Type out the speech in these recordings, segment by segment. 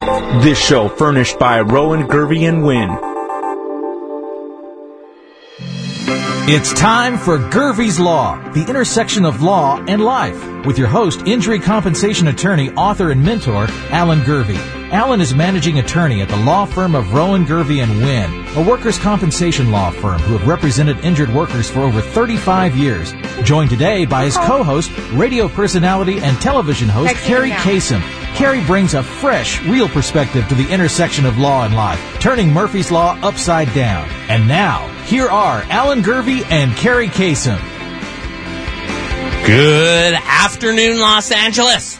This show furnished by Rowan, Gervey, and Wynn. It's time for Gervey's Law, the intersection of law and life, with your host, injury compensation attorney, author, and mentor, Alan Gervey. Alan is managing attorney at the law firm of Rowan, Gervey, and Wynn, a workers' compensation law firm who have represented injured workers for over 35 years. Joined today by his co-host, radio personality, and television host, Carrie Kasem. Carrie brings a fresh, real perspective to the intersection of law and life, turning Murphy's Law upside down. And now, here are Alan Gervey and Carrie Kasem. Good afternoon, Los Angeles.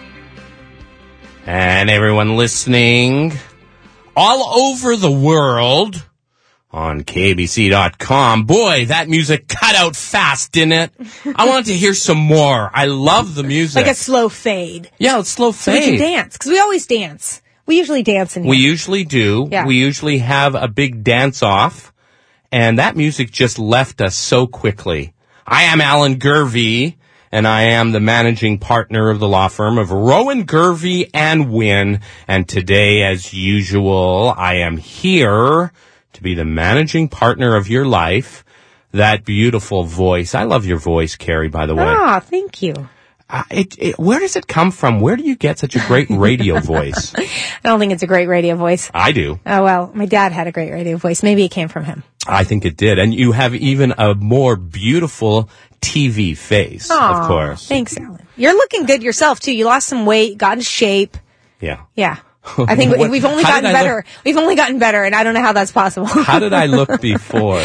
And everyone listening all over the world on KBC.com. Boy, that music cut out fast, didn't it? I wanted to hear some more. I love the music. Like a slow fade. Yeah, it's slow fade. So we can dance, because we always dance. We usually dance in here. We usually do. Yeah. We usually have a big dance-off, and that music just left us so quickly. I am Alan Gervey, and I am the managing partner of the law firm of Rowan, Gervey, and Wynn. And today, as usual, I am here to be the managing partner of your life. That beautiful voice. I love your voice, Carrie, by the way. Ah, thank you. Where does it come from? Where do you get such a great radio voice? I don't think it's a great radio voice. I do. Oh, well, my dad had a great radio voice. Maybe it came from him. I think it did. And you have even a more beautiful TV face, Aww, of course. Thanks, Alan. You're looking good yourself, too. You lost some weight, got in shape. Yeah. Yeah. I think we've only gotten better. We've only gotten better, and I don't know how that's possible. How did I look before?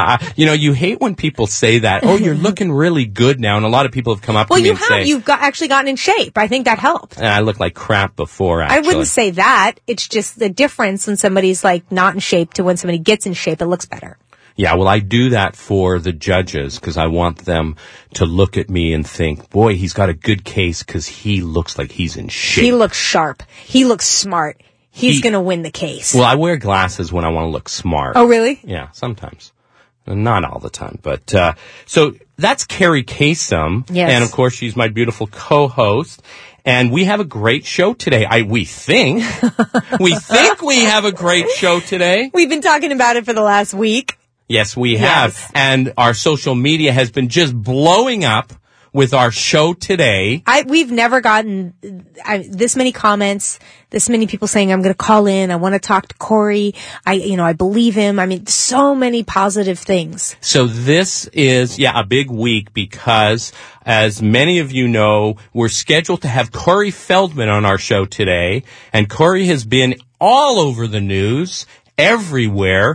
You hate when people say that. Oh, you're looking really good now, and a lot of people have come up to me and say, "Well, you've actually gotten in shape." I think that helped. And I look like crap before. Actually, I wouldn't say that. It's just the difference when somebody's like not in shape to when somebody gets in shape. It looks better. Yeah, well, I do that for the judges because I want them to look at me and think, boy, he's got a good case because he looks like he's in shape. He looks sharp. He looks smart. He's going to win the case. Well, I wear glasses when I want to look smart. Oh, really? Yeah, sometimes. Not all the time. But so that's Carrie Kasem. Yes. And, of course, she's my beautiful co-host. And we have a great show today. We think we have a great show today. We've been talking about it for the last week. Yes, we have. Yes. And our social media has been just blowing up with our show today. We've never gotten this many comments, this many people saying, I'm going to call in. I want to talk to Corey. I believe him. I mean, so many positive things. So this is, a big week because, as many of you know, we're scheduled to have Corey Feldman on our show today. And Corey has been all over the news, everywhere.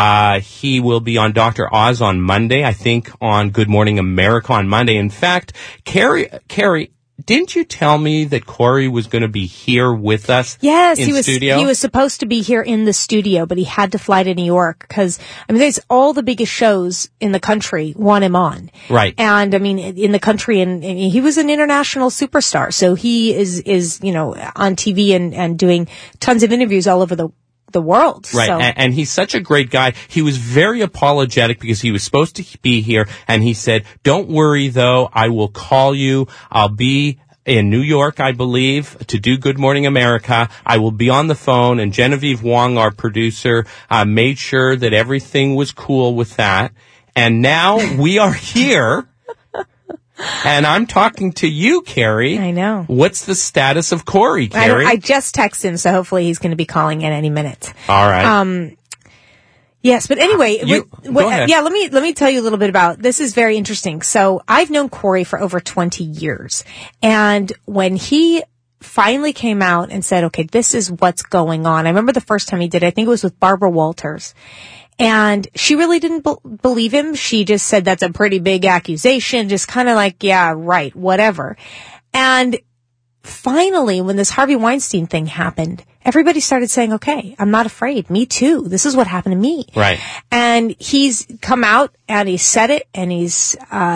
He will be on Dr. Oz on Monday, I think on Good Morning America on Monday. In fact, Carrie, didn't you tell me that Corey was going to be here with us? Yes, in studio? He was supposed to be here in the studio, but he had to fly to New York because, there's all the biggest shows in the country want him on. Right. And, in the country, and he was an international superstar. So he is, on TV and doing tons of interviews all over the world. Right. So. And he's such a great guy. He was very apologetic because he was supposed to be here. And he said, don't worry, though. I will call you. I'll be in New York, I believe, to do Good Morning America. I will be on the phone. And Genevieve Wong, our producer, made sure that everything was cool with that. And now we are here. And I'm talking to you, Carrie. I know. What's the status of Corey, Carrie? I just texted him, so hopefully he's going to be calling in any minute. All right. Yes, but anyway, go ahead. Let me tell you a little bit about this. Is very interesting. So I've known Corey for over 20 years, and when he finally came out and said, "Okay, this is what's going on," I remember the first time he did it. I think it was with Barbara Walters. And she really didn't believe him. She just said, that's a pretty big accusation. Just kind of like, yeah, right, whatever. And finally, when this Harvey Weinstein thing happened, everybody started saying, okay, I'm not afraid. Me too. This is what happened to me. Right. And he's come out and he said it, and he's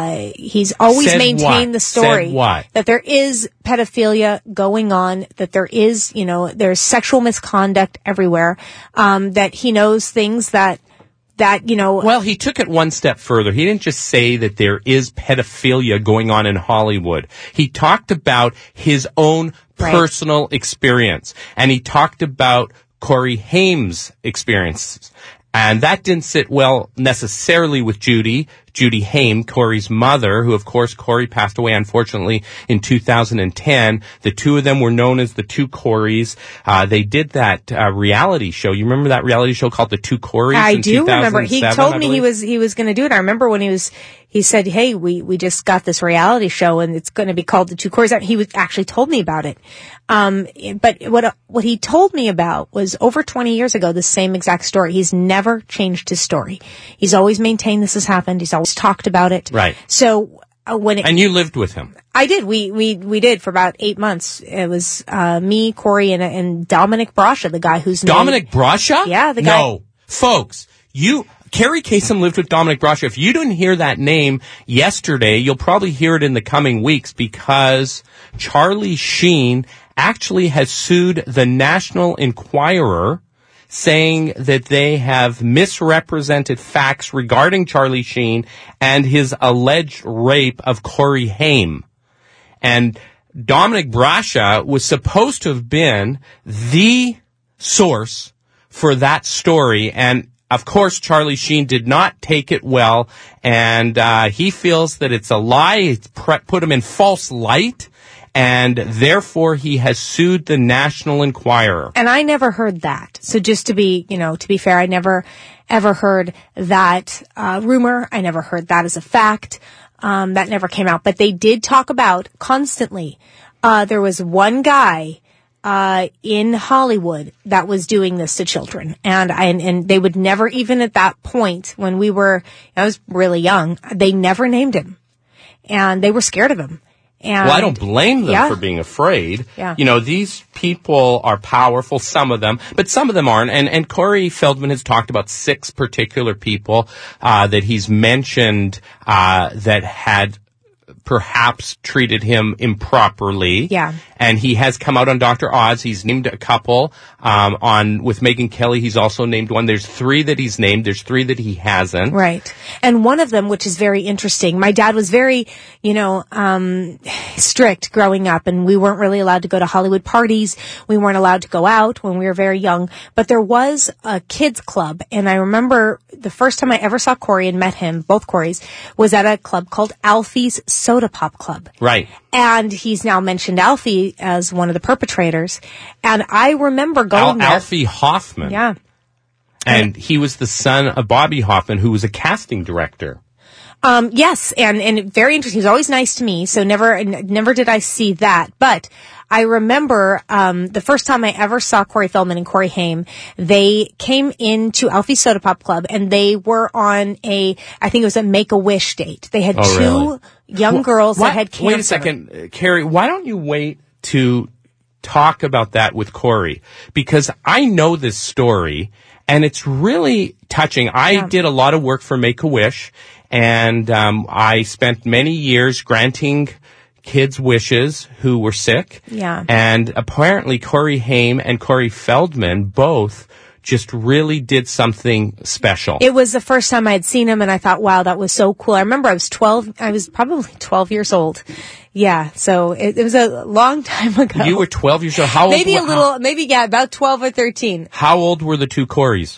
always said maintained what? the story. Said what? That there is pedophilia going on, that there is, there's sexual misconduct everywhere, that he knows things that that, Well, he took it one step further. He didn't just say that there is pedophilia going on in Hollywood. He talked about his own personal experience. And he talked about Corey Haim's experiences. And that didn't sit well necessarily with Judy Haim, Corey's mother, who, of course, Corey passed away, unfortunately, in 2010. The two of them were known as the Two Coreys. They did that reality show. You remember that reality show called The Two Coreys? I do remember. He told me he was going to do it. I remember when he said, hey, we just got this reality show and it's going to be called The Two Coreys. He actually told me about it. But what he told me about was over 20 years ago, the same exact story. He's never changed his story. He's always maintained this has happened. He's always talked about it. Right. So and you lived with him. I did. We did for about 8 months. It was me, Corey, and Dominic Brascia, the guy who's Dominic Brascia? Yeah, the guy. No, folks, Carrie Kasem lived with Dominic Brascia. If you didn't hear that name yesterday, you'll probably hear it in the coming weeks because Charlie Sheen actually has sued the National Enquirer, saying that they have misrepresented facts regarding Charlie Sheen and his alleged rape of Corey Haim. And Dominic Brascia was supposed to have been the source for that story. And of course, Charlie Sheen did not take it well. And he feels that it's a lie. It's put him in false light. And therefore, he has sued the National Enquirer. And I never heard that. So just to be fair, I never ever heard that rumor. I never heard that as a fact. That never came out. But they did talk about constantly. There was one guy in Hollywood that was doing this to children, and they would never, even at that point when I was really young, they never named him, and they were scared of him. And, well, I don't blame them for being afraid. Yeah. These people are powerful, some of them, but some of them aren't. And Corey Feldman has talked about 6 particular people that he's mentioned that had perhaps treated him improperly. Yeah. And he has come out on Dr. Oz. He's named a couple. With Megyn Kelly, he's also named one. There's 3 that he's named. There's 3 that he hasn't. Right. And one of them, which is very interesting, my dad was very, strict growing up, and we weren't really allowed to go to Hollywood parties. We weren't allowed to go out when we were very young. But there was a kids club, and I remember the first time I ever saw Corey and met him, both Coreys, was at a club called Alfie's Soda Pop Club. Right. And he's now mentioned Alfie as one of the perpetrators. And I remember going there. Alfie Hoffman. Yeah. And he was the son of Bobby Hoffman, who was a casting director. Yes, and very interesting. He was always nice to me, so never did I see that. But I remember the first time I ever saw Corey Feldman and Corey Haim, they came into Alfie Soda Pop Club, and they were on I think it was a Make-A-Wish date. They had two young girls that had cancer. Wait a second, Carrie, why don't you wait to talk about that with Corey? Because I know this story, and it's really touching. I did a lot of work for Make-A-Wish, and I spent many years granting kids' wishes who were sick. Yeah. And apparently Corey Haim and Corey Feldman both just really did something special. It was the first time I had seen him, and I thought, wow, that was so cool. I remember I was probably 12 years old. Yeah, so it was a long time ago. You were 12 years old? How old? About 12 or 13. How old were the two Coreys?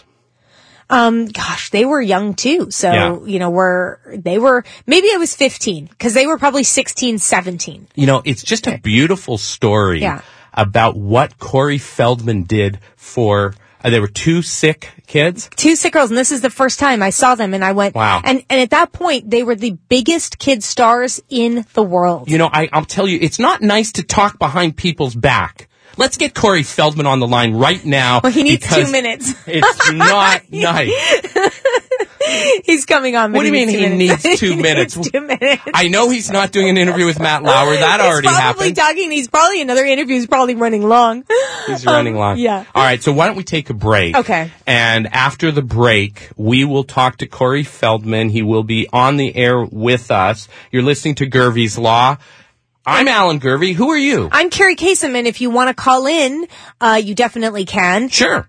They were young too. So, they were, maybe I was 15, because they were probably 16, 17. It's just a beautiful story about what Corey Feldman did for, there were 2 sick kids? 2 sick girls, and this is the first time I saw them, and I went, wow. And at that point, they were the biggest kid stars in the world. I'll tell you, it's not nice to talk behind people's back. Let's get Corey Feldman on the line right now. Well, he needs 2 minutes. It's not nice. He's coming on. What do you mean he needs 2 minutes? 2 minutes. I know he's not doing an interview with Matt Lauer. That already happened. He's probably another interview. He's probably running long. He's running long. Yeah. All right. So why don't we take a break? Okay. And after the break, we will talk to Corey Feldman. He will be on the air with us. You're listening to Gervie's Law. I'm Alan Gervey. Who are you? I'm Carrie Kasem, and if you want to call in, you definitely can. Sure.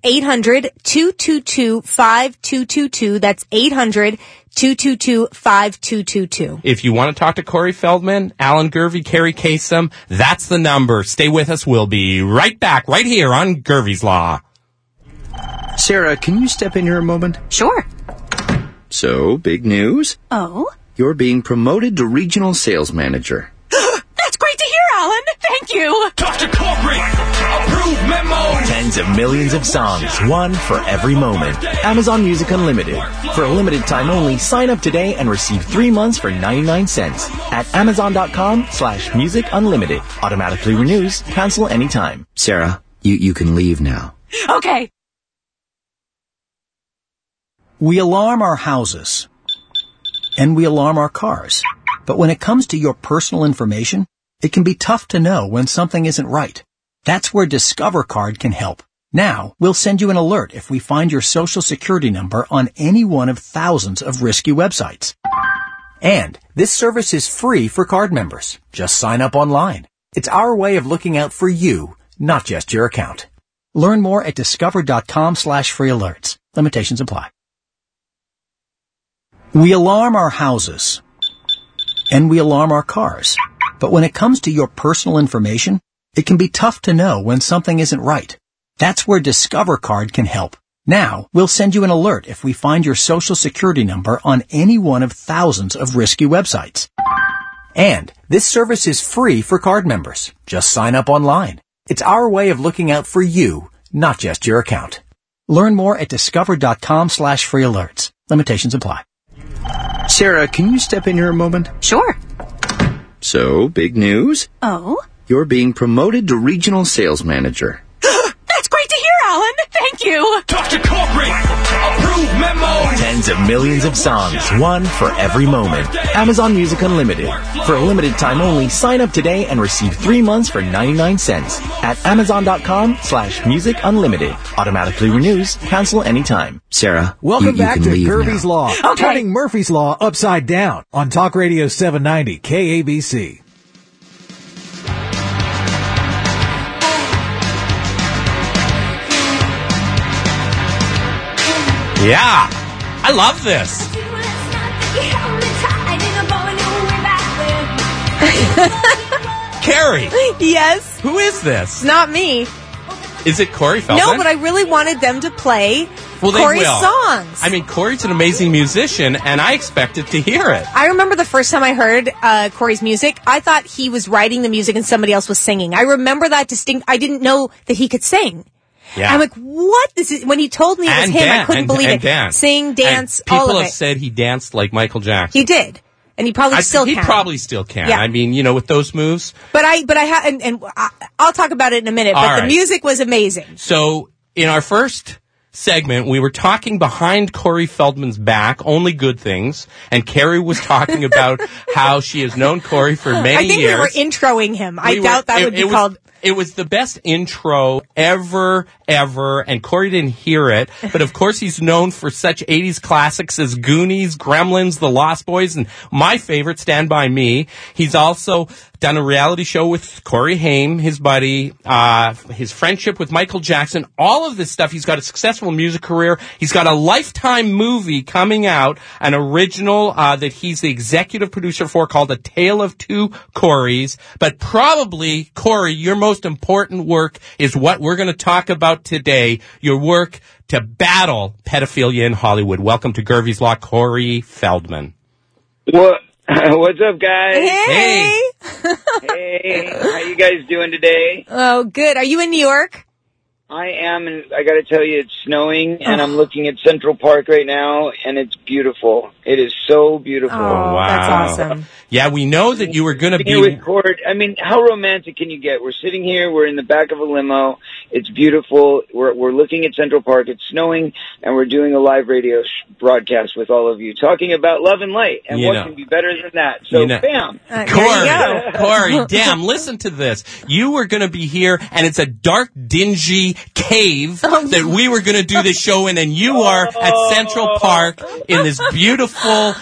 800-222-5222. That's 800-222-5222. If you want to talk to Corey Feldman, Alan Gervey, Carrie Kasem, that's the number. Stay with us. We'll be right back, right here on Gervey's Law. Sarah, can you step in here a moment? Sure. So, big news? Oh? You're being promoted to regional sales manager. That's great to hear, Alan. Thank you. Dr. Corporate, approved memo. Tens of millions of songs, one for every moment. Amazon Music Unlimited. For a limited time only, sign up today and receive 3 months for 99 cents at amazon.com/music unlimited. Automatically renews, cancel anytime. Sarah, you can leave now. Okay. We alarm our houses, and we alarm our cars. But when it comes to your personal information, it can be tough to know when something isn't right. That's where Discover Card can help. Now, we'll send you an alert if we find your social security number on any one of thousands of risky websites. And this service is free for card members. Just sign up online. It's our way of looking out for you, not just your account. Learn more at discover.com/free alerts. Limitations apply. We alarm our houses, and we alarm our cars. But when it comes to your personal information, it can be tough to know when something isn't right. That's where Discover Card can help. Now, we'll send you an alert if we find your social security number on any one of thousands of risky websites. And this service is free for card members. Just sign up online. It's our way of looking out for you, not just your account. Learn more at discover.com/free alerts. Limitations apply. Sarah, can you step in here a moment? Sure. So, big news? Oh? You're being promoted to regional sales manager. That's great to hear, Alan. Thank you. Dr. Corporate, approved memo. Tens of millions of songs, one for every moment. Amazon Music Unlimited. For a limited time only, sign up today and receive 3 months for 99 cents at amazon.com/music unlimited. Automatically renews, cancel anytime. Sarah, Welcome you back can to leave Gervey's now. Law, Okay. turning Murphy's Law upside down on Talk Radio 790 KABC. Yeah, I love this. Carrie, Yes. who is this? Not me. Is it Corey Feldman? No, but I really wanted them to play Well, they Corey's will. songs. I mean, Corey's an amazing musician, and I expected to hear it. I remember the first time I heard Corey's music, I thought he was writing the music and somebody else was singing. I remember that distinct. I didn't know that he could sing. Yeah. I'm like, what? This is when he told me it was And him. I dan- couldn't and- believe and it. dance. Sing, dance, And all people of have it. said he danced like Michael Jackson. He did, and he probably still he can. probably still can. Yeah. I mean, with those moves. But I I'll talk about it in a minute. All But right. the music was amazing. So in our first segment, we were talking behind Corey Feldman's back, only good things, and Carrie was talking about how she has known Corey for many I think years. we were introing him. I We doubt were- that would be called. It was the best intro ever, and Corey didn't hear it. But of course, he's known for such 80s classics as Goonies, Gremlins, The Lost Boys, and my favorite, Stand By Me. He's also done a reality show with Corey Haim, his buddy, his friendship with Michael Jackson, all of this stuff. He's got a successful music career. He's got a Lifetime movie coming out, an original that he's the executive producer for called A Tale of Two Corys. But probably, Corey, your most important work is what we're going to talk about today, your work to battle pedophilia in Hollywood. Welcome to Gervey's Law, Corey Feldman. What? What's up, guys? Hey. Hey, how you guys doing today? Oh, good. Are you in New York? I am, and I got to tell you, it's snowing, and I'm looking at Central Park right now, and it's beautiful. It is so beautiful. Oh, wow. that's awesome. Yeah, we know that you were going to Sitting here be... with Cord. I mean, how romantic can you get? We're sitting here. We're in the back of a limo. It's beautiful. We're looking at Central Park. It's snowing, and we're doing a live radio broadcast with all of you, talking about love and light. And You what know. can be better than that? So, bam. There you go. Corey, damn, listen to this. You were going to be here, and it's a dark, dingy cave that we were going to do this show in, and you are at Central Park in this beautiful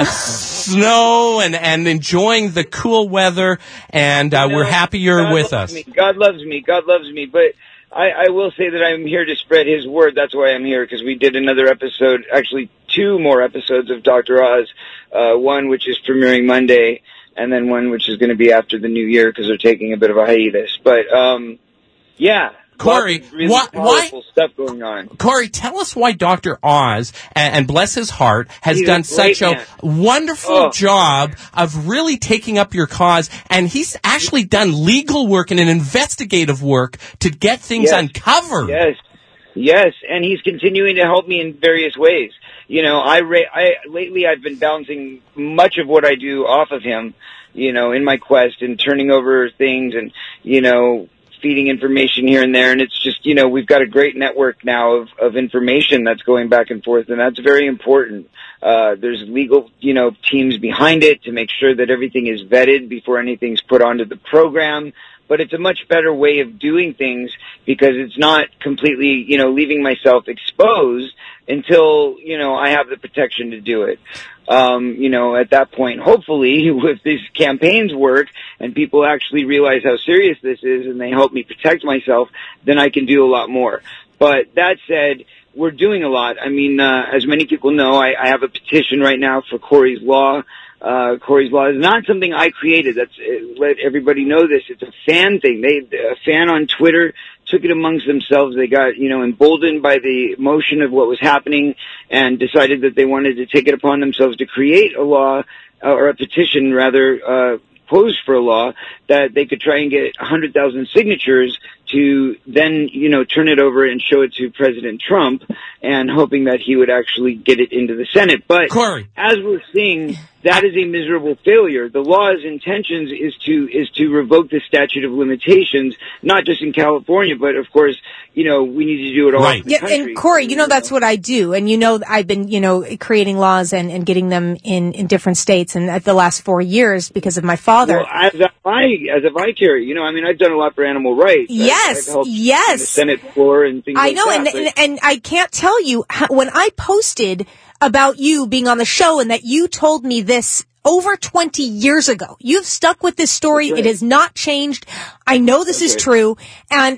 snow and enjoying the cool weather, and we're happy you're with us. God loves me, but I will say that I'm here to spread his word. That's why I'm here, because we did another episode, actually 2 more episodes of Dr. Oz, one which is premiering Monday, and then one which is going to be after the new year because they're taking a bit of a hiatus. But, yeah. Corey, really powerful stuff going on. Corey, tell us why Dr. Oz, and bless his heart, has done such a wonderful job of really taking up your cause, and he's actually done legal work and an investigative work to get things uncovered. Yes, and he's continuing to help me in various ways. You know, lately I've been bouncing much of what I do off of him, you know, in my quest and turning over things and, you know, feeding information here and there, and it's just, you know, we've got a great network now of information that's going back and forth, and that's very important. There's legal, you know, teams behind it to make sure that everything is vetted before anything's put onto the program, but it's a much better way of doing things because it's not completely, you know, leaving myself exposed until, you know, I have the protection to do it. You know, at that point, hopefully, if these campaigns work and people actually realize how serious this is and they help me protect myself, then I can do a lot more. But that said, we're doing a lot. I mean, as many people know, I have a petition right now for Corey's Law. Corey's Law is not something I created. Let everybody know this. It's a fan thing. A fan on Twitter took it amongst themselves. They got, you know, emboldened by the motion of what was happening and decided that they wanted to take it upon themselves to create a law, or a petition rather, posed for a law that they could try and get 100,000 signatures to then, you know, turn it over and show it to President Trump, and hoping that he would actually get it into the Senate. But Corey, as we're seeing, that is a miserable failure. The law's intentions is to revoke the statute of limitations, not just in California, but of course, you know, we need to do it all over the country. And Corey, you know, that's what I do. And you know, I've been, you know, creating laws and getting them in different states, and at the last 4 years because of my father. Well, as have I, Carrie. You know, I mean, I've done a lot for animal rights. Yes, I've helped in the Senate floor and things like that. I know, and I can't tell you how, when I posted about you being on the show and that you told me this over 20 years ago. You've stuck with this story. It has not changed. I know this is true. And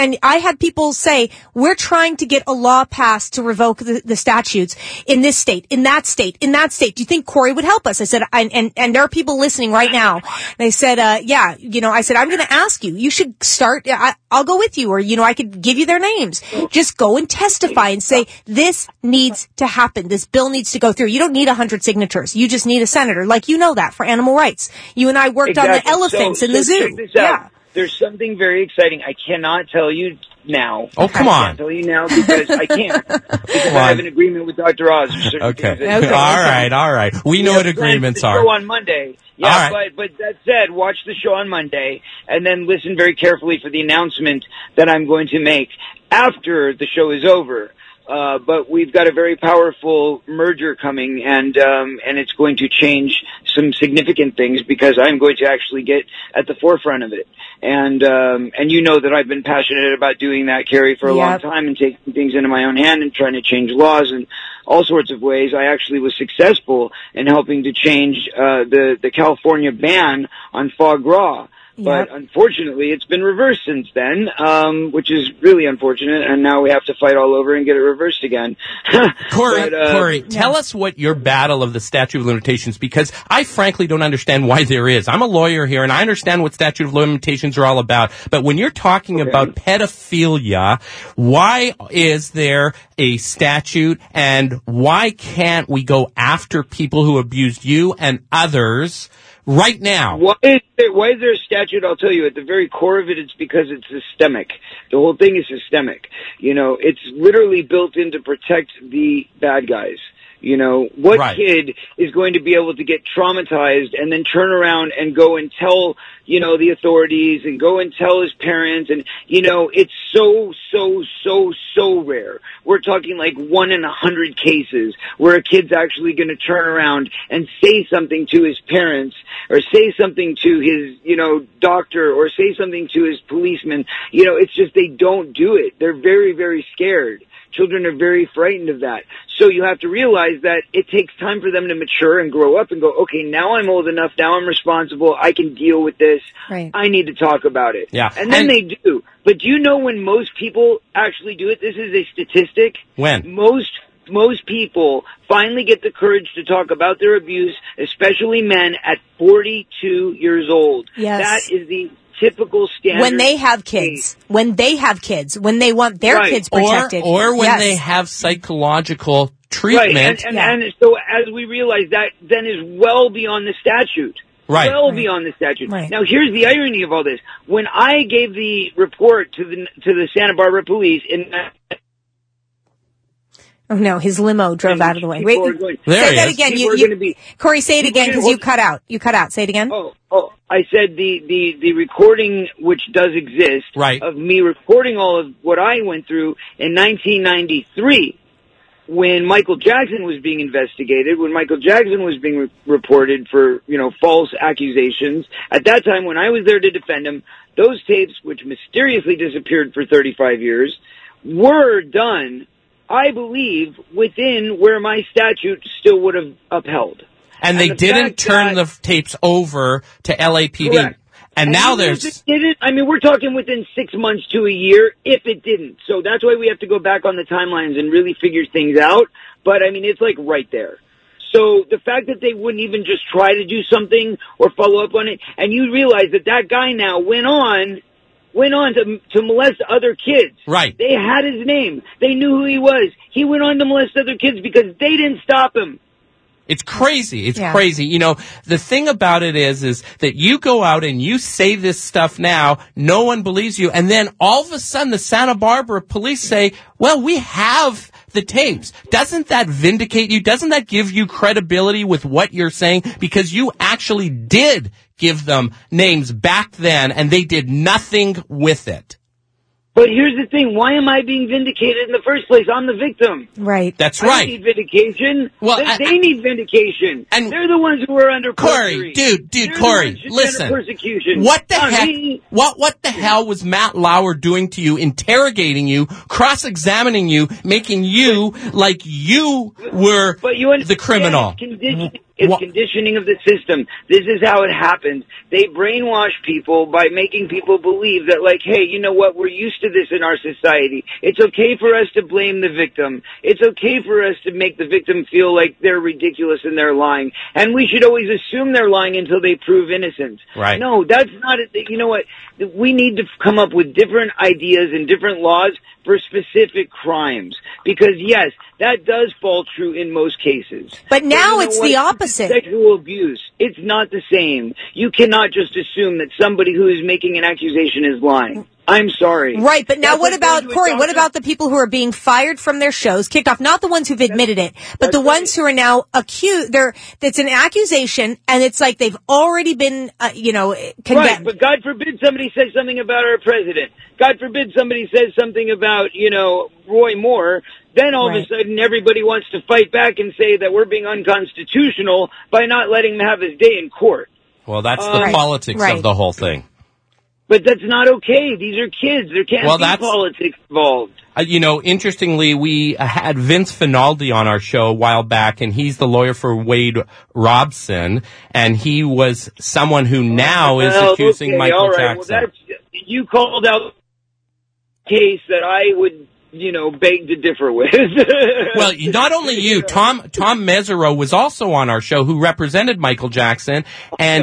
I had people say, we're trying to get a law passed to revoke the statutes in this state, in that state, in that state. Do you think Corey would help us? I said, and there are people listening right now. They said, yeah, you know, I said, I'm going to ask you. You should start. I'll go with you, or, you know, I could give you their names. Just go and testify and say, this needs to happen. This bill needs to go through. You don't need 100 signatures. You just need a senator. Like, you know that for animal rights. You and I worked on the elephants in the zoo. Yeah. There's something very exciting. I cannot tell you now. Oh, come on. I can't tell you now because I can't. Because I have an agreement with Dr. Oz. Okay. All right. We know what agreements are. Show on Monday. Yeah, but that said, watch the show on Monday and then listen very carefully for the announcement that I'm going to make after the show is over. But we've got a very powerful merger coming, and it's going to change some significant things because I'm going to actually get at the forefront of it. And you know that I've been passionate about doing that, Carrie, for a long time, and taking things into my own hand and trying to change laws and all sorts of ways. I actually was successful in helping to change the California ban on foie gras. But unfortunately, it's been reversed since then, which is really unfortunate, and now we have to fight all over and get it reversed again. Corey, tell us what your battle of the statute of limitations, because I frankly don't understand why there is. I'm a lawyer here, and I understand what statute of limitations are all about, but when you're talking about pedophilia, why is there a statute, and why can't we go after people who abused you and others right now? Why is there a statute? I'll tell you, at the very core of it, it's because it's systemic. The whole thing is systemic. You know, it's literally built in to protect the bad guys. You know, what Right. kid is going to be able to get traumatized and then turn around and go and tell, you know, the authorities and go and tell his parents? And, you know, it's so rare. We're talking like 1 in 100 cases where a kid's actually going to turn around and say something to his parents or say something to his, you know, doctor or say something to his policeman. You know, it's just they don't do it. They're very, very scared. Children are very frightened of that. So you have to realize that it takes time for them to mature and grow up and go, okay, now I'm old enough, now I'm responsible, I can deal with this, Right. I need to talk about it. Yeah. And then they do. But do you know when most people actually do it? This is a statistic. When? Most people finally get the courage to talk about their abuse, especially men, at 42 years old. Yes. That is the typical standard. When they have kids. When they have kids. When they want their Right. kids protected. Or when Yes. they have psychological treatment. Right, and so as we realize that then is well beyond the statute. Right. Well beyond the statute. Right. Now here's the irony of all this. When I gave the report to the Santa Barbara police Oh no, his limo drove out of the way. Wait, There say he that is. again. People are gonna be- Corey, say it again because you cut out. You cut out. Say it again. Oh, I said the recording which does exist Right. of me recording all of what I went through in 1993 when Michael Jackson was being investigated, when Michael Jackson was being reported for, you know, false accusations. At that time when I was there to defend him, those tapes, which mysteriously disappeared for 35 years, were done, I believe, within where my statute still would have upheld. And they the didn't fact turn that- the tapes over to LAPD. Correct. And now even there's... if it didn't, I mean, we're talking within 6 months to a year, if it didn't. So that's why we have to go back on the timelines and really figure things out. But, I mean, it's like right there. So the fact that they wouldn't even just try to do something or follow up on it, and you realize that that guy now went on to molest other kids. Right. They had his name. They knew who he was. He went on to molest other kids because they didn't stop him. It's crazy. It's Yeah. crazy. You know, the thing about it is that you go out and you say this stuff now, no one believes you, and then all of a sudden the Santa Barbara police say, well, we have the tapes. Doesn't that vindicate you? Doesn't that give you credibility with what you're saying? Because you actually did give them names back then, and they did nothing with it. But here's the thing. Why am I being vindicated in the first place? I'm the victim. Right. That's I right. don't need vindication. Well, they need vindication. and they're the ones who are under Corey, perjury. dude, They're the Corey, ones who listen. under persecution. What the Not heck? me. What the hell was Matt Lauer doing to you, interrogating you, cross-examining you, making you like you were But you the understand, criminal? It's What- conditioning of the system. This is how it happens. They brainwash people by making people believe that, like, hey, you know what? We're used to this in our society. It's okay for us to blame the victim. It's okay for us to make the victim feel like they're ridiculous and they're lying. And we should always assume they're lying until they prove innocence. Right. No, that's not it. You know what? We need to come up with different ideas and different laws for specific crimes. Because, yes, that does fall true in most cases. But now you know it's what? the opposite. Sexual abuse. It's not the same. You cannot just assume that somebody who is making an accusation is lying. I'm sorry. Right, but now That's what like about, going to a Corey, what doctor- about the people who are being fired from their shows, kicked off? Not the ones who've admitted it, but the ones who are now accused. It's an accusation, and it's like they've already been, Right, condemned. but God forbid somebody says something about our president. God forbid somebody says something about, Roy Moore. Then all of a sudden everybody wants to fight back and say that we're being unconstitutional by not letting him have his day in court. Well, that's the politics of the whole thing. But that's not okay. These are kids. There can't be politics involved. Interestingly, we had Vince Finaldi on our show a while back, and he's the lawyer for Wade Robson, and he was someone who now is accusing Michael Jackson. Well, you called out a case that I would, beg to differ with. Well, not only you, Tom Mesereau was also on our show, who represented Michael Jackson, and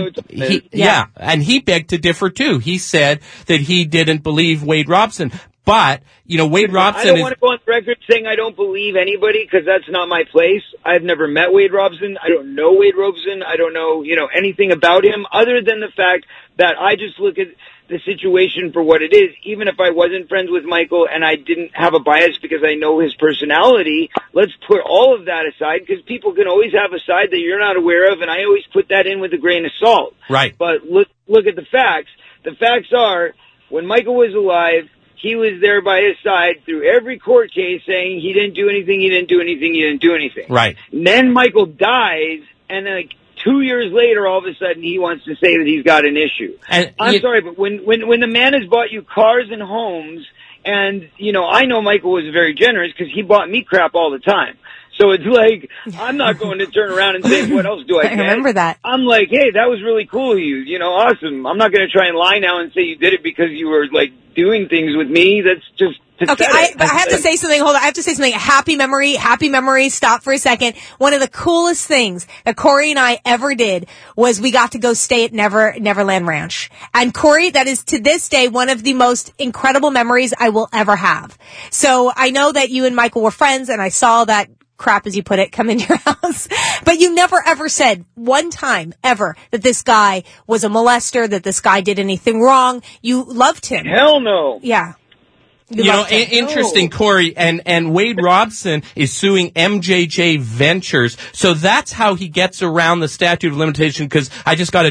and he begged to differ too. He said that he didn't believe Wade Robson, but Wade Robson. I don't want to go on record saying I don't believe anybody because that's not my place. I've never met Wade Robson. I don't know Wade Robson. I don't know anything about him other than the fact that I just look at the situation for what it is. Even if I wasn't friends with Michael and I didn't have a bias because I know his personality, let's put all of that aside, because people can always have a side that you're not aware of, and I always put that in with a grain of salt. Right. But look at the facts. The facts are, when Michael was alive, he was there by his side through every court case saying he didn't do anything, he didn't do anything, he didn't do anything. Right. And then Michael dies, and like 2 years later, all of a sudden, he wants to say that he's got an issue. And I'm sorry, but when the man has bought you cars and homes, and, you know, I know Michael was very generous because he bought me crap all the time. So it's like, I'm not going to turn around and say, what else do I get? I remember that. I'm like, hey, that was really cool of you. You know, awesome. I'm not going to try and lie now and say you did it because you were, like, doing things with me. That's just pathetic. Okay, but I have to say something. Hold on. I have to say something. Happy memory. Stop for a second. One of the coolest things that Corey and I ever did was we got to go stay at Neverland Ranch. And Corey, that is to this day one of the most incredible memories I will ever have. So I know that you and Michael were friends, and I saw that crap, as you put it, come into your house. But you never ever said one time ever that this guy was a molester, that this guy did anything wrong. You loved him. Hell no. Yeah. You know, interesting, Corey, and Wade Robson is suing MJJ Ventures, so that's how he gets around the statute of limitations, because I just got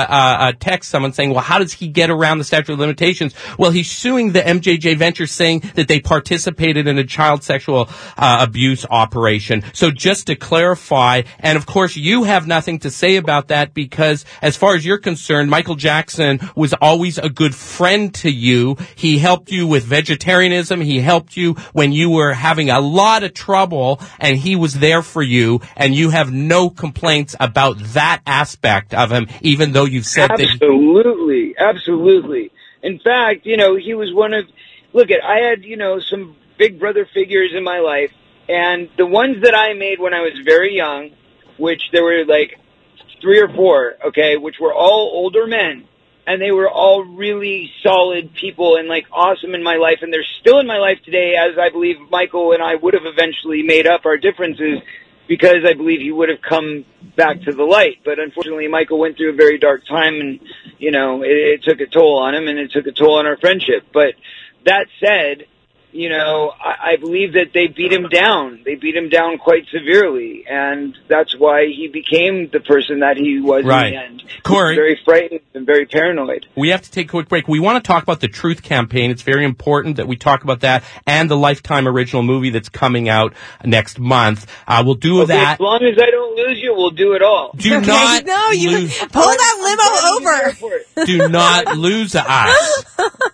a text, someone saying, well, how does he get around the statute of limitations? Well, he's suing the MJJ Ventures, saying that they participated in a child sexual abuse operation. So just to clarify, and of course you have nothing to say about that, because as far as you're concerned, Michael Jackson was always a good friend to you. He helped you with vegetarianism. He helped you when you were having a lot of trouble, and he was there for you, and you have no complaints about that aspect of him, even though you've said Absolutely. Absolutely. In fact, you know, he was one of, I had, you know, some big brother figures in my life, and the ones that I made when I was very young, which there were like 3 or 4, okay, which were all older men. And they were all really solid people and, like, awesome in my life. And they're still in my life today, as I believe Michael and I would have eventually made up our differences, because I believe he would have come back to the light. But unfortunately, Michael went through a very dark time, and, you know, it took a toll on him, and it took a toll on our friendship. But that said, you know, I believe that they beat him down. They beat him down quite severely, and that's why he became the person that he was right. in the end. Corey, very frightened and very paranoid. We have to take a quick break. We want to talk about the Truth Campaign. It's very important that we talk about that, and the Lifetime original movie that's coming out next month. We'll do that. As long as I don't lose you, we'll do it all. Do not lose. Pull that limo over. Do not lose us.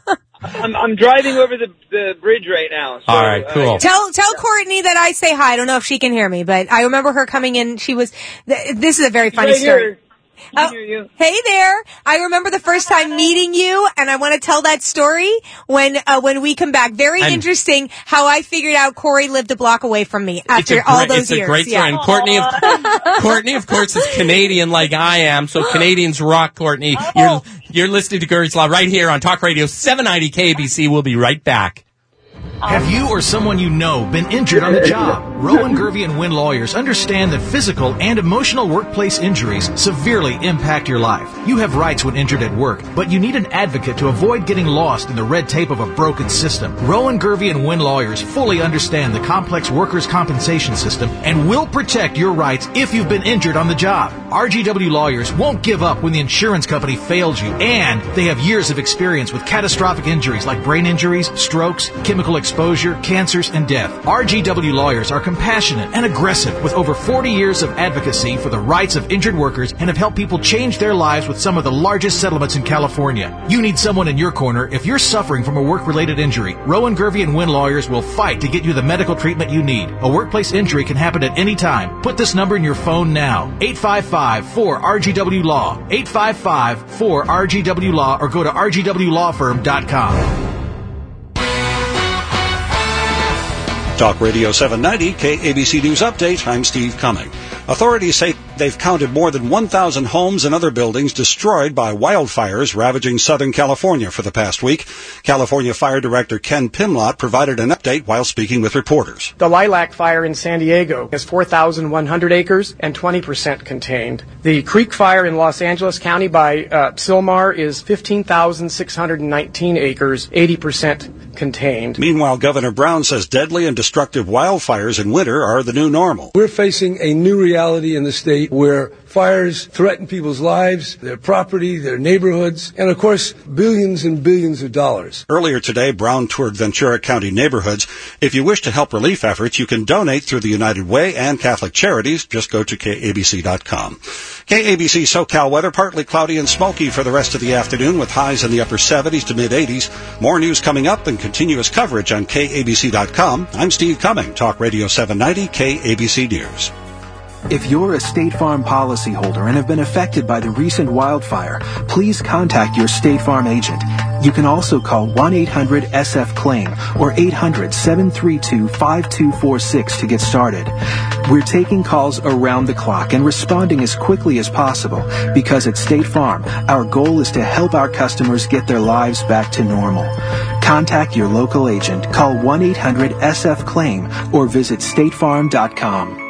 I'm driving over the bridge right now. So, all right, cool. Tell Courtney that I say hi. I don't know if she can hear me, but I remember her coming in. She was. This is a very funny story. I hear you. Hey there! I remember the first time meeting you, and I want to tell that story when we come back. Very interesting how I figured out Corey lived a block away from me after all those years. It's a great story. And Courtney, of course, is Canadian like I am, so Canadians rock, Courtney. You're listening to Gervie's Law right here on Talk Radio 790 KBC. We'll be right back. Have you or someone you know been injured on the job? Rowan, Gervie, and Wynn lawyers understand that physical and emotional workplace injuries severely impact your life. You have rights when injured at work, but you need an advocate to avoid getting lost in the red tape of a broken system. Rowan, Gervie, and Wynn lawyers fully understand the complex workers' compensation system and will protect your rights if you've been injured on the job. RGW lawyers won't give up when the insurance company failed you, and they have years of experience with catastrophic injuries like brain injuries, strokes, chemical exposure, cancers, and death. RGW lawyers are compassionate and aggressive with over 40 years of advocacy for the rights of injured workers and have helped people change their lives with some of the largest settlements in California. You need someone in your corner if you're suffering from a work-related injury. Rowan, Gervie, and Wynn lawyers will fight to get you the medical treatment you need. A workplace injury can happen at any time. Put this number in your phone now. 855-4RGW-LAW. 855-4RGW-LAW, or go to rgwlawfirm.com. Talk Radio 790, KABC News Update. I'm Steve Cumming. Authorities say they've counted more than 1,000 homes and other buildings destroyed by wildfires ravaging Southern California for the past week. California Fire Director Ken Pimlott provided an update while speaking with reporters. The Lilac Fire in San Diego is 4,100 acres and 20% contained. The Creek Fire in Los Angeles County by Sylmar is 15,619 acres, 80% contained. Meanwhile, Governor Brown says deadly and destructive wildfires in winter are the new normal. We're facing a new reality in the state where fires threaten people's lives, their property, their neighborhoods, and of course, billions and billions of dollars. Earlier today, Brown toured Ventura County neighborhoods. If you wish to help relief efforts, you can donate through the United Way and Catholic Charities. Just go to KABC.com. KABC SoCal weather, partly cloudy and smoky for the rest of the afternoon with highs in the upper 70s to mid-80s. More news coming up and continuous coverage on KABC.com. I'm Steve Cumming, Talk Radio 790 KABC News. If you're a State Farm policyholder and have been affected by the recent wildfire, please contact your State Farm agent. You can also call 1-800-SF-CLAIM or 800-732-5246 to get started. We're taking calls around the clock and responding as quickly as possible because at State Farm, our goal is to help our customers get their lives back to normal. Contact your local agent, call 1-800-SF-CLAIM or visit statefarm.com.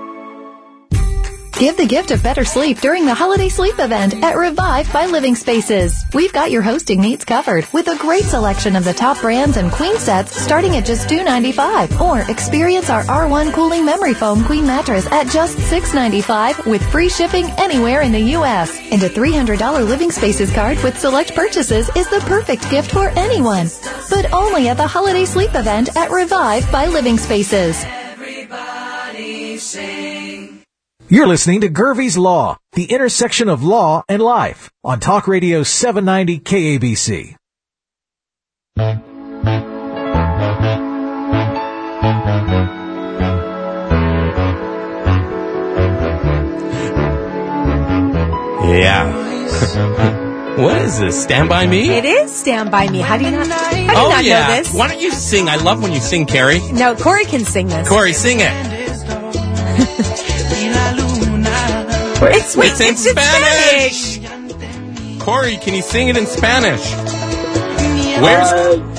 Give the gift of better sleep during the holiday sleep event at Revive by Living Spaces. We've got your hosting needs covered with a great selection of the top brands and queen sets starting at just $295. Or experience our R1 cooling memory foam queen mattress at just $695 with free shipping anywhere in the U.S. And a $300 Living Spaces card with select purchases is the perfect gift for anyone. But only at the holiday sleep event at Revive by Living Spaces. Everybody sing. You're listening to Gervie's Law, the intersection of law and life, on Talk Radio 790 KABC. Yeah. What is this? Stand By Me? It is Stand By Me. How do you not know this? Why don't you sing? I love when you sing, Carrie. No, Corey can sing this. Corey, sing it. It's in Spanish. Corey, can you sing it in Spanish? Where's...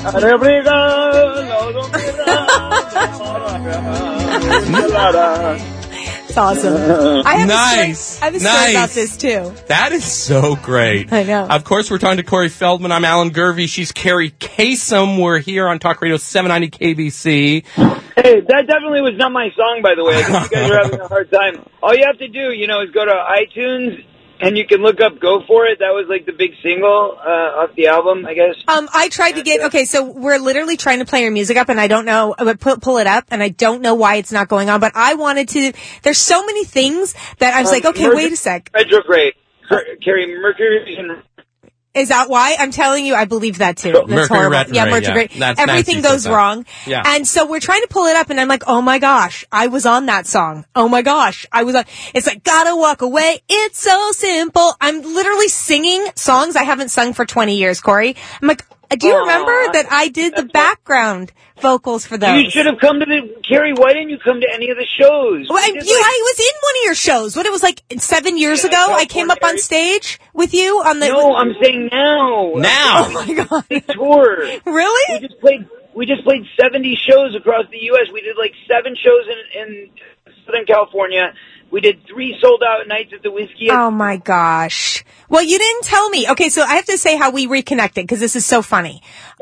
It's awesome. I have nice. I have a story about this, too. That is so great. I know. Of course, we're talking to Corey Feldman. I'm Alan Gervie. She's Carrie Kasem. We're here on Talk Radio 790 KBC. Hey, that definitely was not my song, by the way. I think you guys are having a hard time. All you have to do, is go to iTunes, and you can look up Go For It. That was like the big single off the album, I guess. I tried to get, okay, so we're literally trying to play your music up, and I don't know, pull it up, and I don't know why it's not going on, but I wanted to, there's so many things that I was like, okay, wait a sec. Retrograde. Carrie, Mercury and... Is that why? I'm telling you, I believe that too. That's Mercury horrible. retrograde, yeah, retrograde. Yeah. Everything goes wrong. Yeah. And so we're trying to pull it up, and I'm like, oh my gosh, I was on that song. Oh my gosh, I was on. It's like, gotta walk away. It's so simple. I'm literally singing songs I haven't sung for 20 years, Corey. I'm like, do you remember that I did the background vocals for those? You should have come to Carrie, why didn't you come to any of the shows? Well, I was in one of your shows. What, it was like 7 years ago? I came up on stage with you on the... No, I'm saying now. Now. Oh my God. Big tour. Really? We just played 70 shows across the U.S. We did like 7 shows in Southern California. We did 3 sold-out nights at the Whiskey. Oh, my gosh. Well, you didn't tell me. Okay, so I have to say how we reconnected, because this is so funny.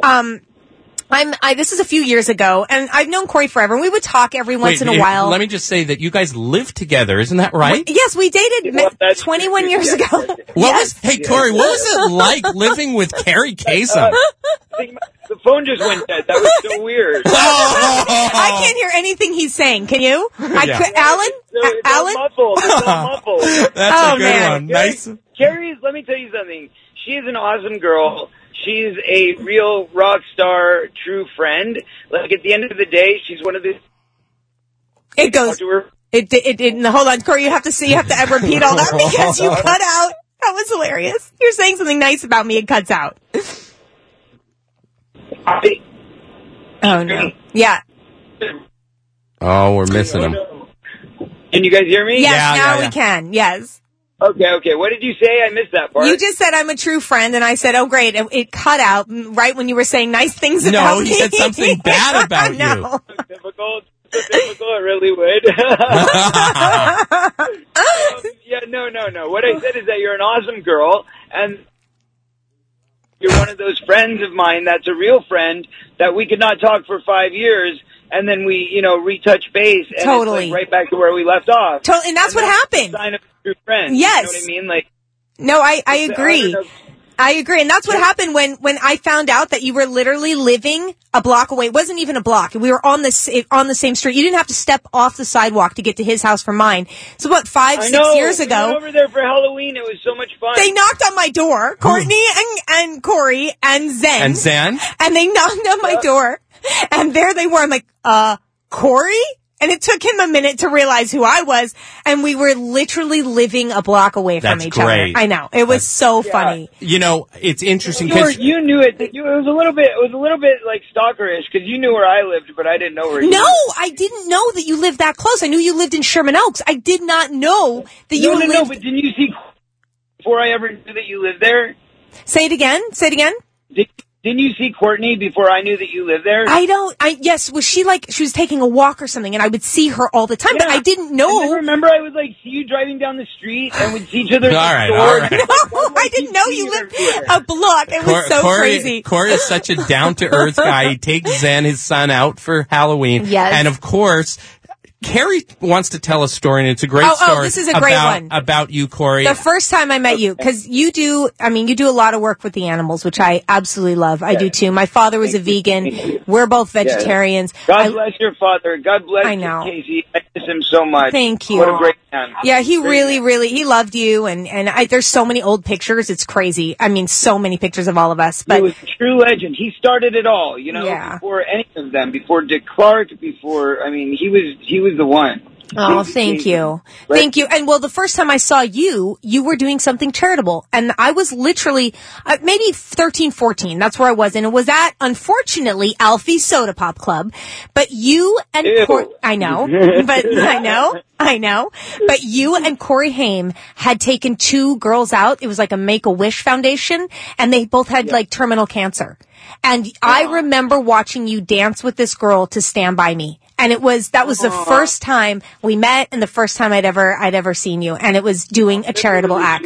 This is a few years ago, and I've known Corey forever, and we would talk every once in a while. Let me just say that you guys lived together, isn't that right? Yes, we dated 21 years ago. Hey, Corey, what was it like living with Carrie Kasem? The phone just went dead. That was so weird. I can't hear anything he's saying. Can you? Alan? It's Alan? All muffled. That's a good one. Nice. Carrie, let me tell you something. She is an awesome girl. She's a real rock star, true friend. Like, at the end of the day, she's one of the... It goes... hold on, Corey, you have to repeat all that because you cut out. That was hilarious. You're saying something nice about me, it cuts out. Oh, no. Yeah. Oh, we're missing him. Can you guys hear me? Yes, now we can. Yes. Okay. What did you say? I missed that part. You just said I'm a true friend, and I said, oh, great. It cut out right when you were saying nice things about me. No, he said something bad about you. So difficult, it really would. No. What I said is that you're an awesome girl, and you're one of those friends of mine that's a real friend that we could not talk for 5 years, and then we, retouch base, and totally. It's like right back to where we left off. Totally, and that's what happened. Sign of a true friend. Yes. You know what I mean? Like, no, I agree. I agree. And that's what happened when I found out that you were literally living a block away. It wasn't even a block. We were on the same street. You didn't have to step off the sidewalk to get to his house from mine. So what, 5-6 years ago. We went over there for Halloween. It was so much fun. They knocked on my door, Courtney and Corey and Zen. And Zen? And they knocked on my door. And there they were. I'm like, Corey? And it took him a minute to realize who I was, and we were literally living a block away from each other. I know. It was so funny. It's interesting because you knew it. It was a little bit like stalkerish because you knew where I lived, but I didn't know where you lived. I didn't know that you lived that close. I knew you lived in Sherman Oaks. I did not know that you lived. No, but didn't you see before I ever knew that you lived there? Say it again. Didn't you see Courtney before I knew that you lived there? Yes, was she she was taking a walk or something, and I would see her all the time, but I didn't know. And then remember, I would see you driving down the street, and we'd see each other. All right. No, I didn't know you lived a block. It was so crazy. Corey is such a down-to-earth guy. He takes Zen, his son, out for Halloween. Yes. And of course, Carrie wants to tell a story, and it's a great story. Oh, this is a great one. About you, Corey. The first time I met you, because you do a lot of work with the animals, which I absolutely love. I do too. My father was a vegan. We're both vegetarians. God bless your father. God bless Casey. I miss him so much. Thank you. What a great man. Yeah, he really, he loved you, and there's so many old pictures. It's crazy. I mean, so many pictures of all of us. But he was a true legend. He started it all, before any of them, before Dick Clark, he was the one. Oh, thank you. Thank you. And the first time I saw you were doing something charitable. And I was literally, maybe 13, 14. That's where I was. And it was at, unfortunately, Alfie's Soda Pop Club. But you and I know. But you and Corey Haim had taken 2 girls out. It was like a Make-A-Wish Foundation. And they both had terminal cancer. And I remember watching you dance with this girl to Stand By Me. And that was the first time we met and the first time I'd ever seen you. And it was doing a charitable act.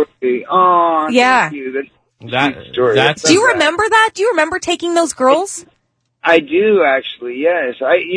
Oh, yeah. Thank you. That's Do you remember that? Do you remember taking those girls? I do, actually, yes.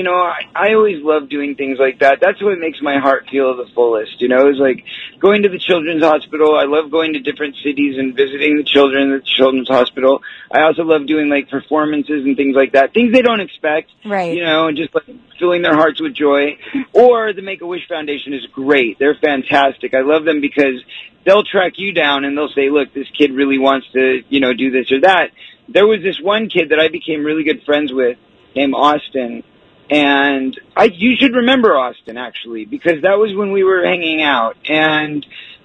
I always love doing things like that. That's what makes my heart feel the fullest, It's like going to the children's hospital. I love going to different cities and visiting the children at the children's hospital. I also love doing, performances and things like that. Things they don't expect. Right. And just, filling their hearts with joy. Or the Make-A-Wish Foundation is great. They're fantastic. I love them because they'll track you down and they'll say, look, this kid really wants to, do this or that. There was this one kid that I became really good friends with named Austin. And you should remember Austin, actually, because that was when we were hanging out. And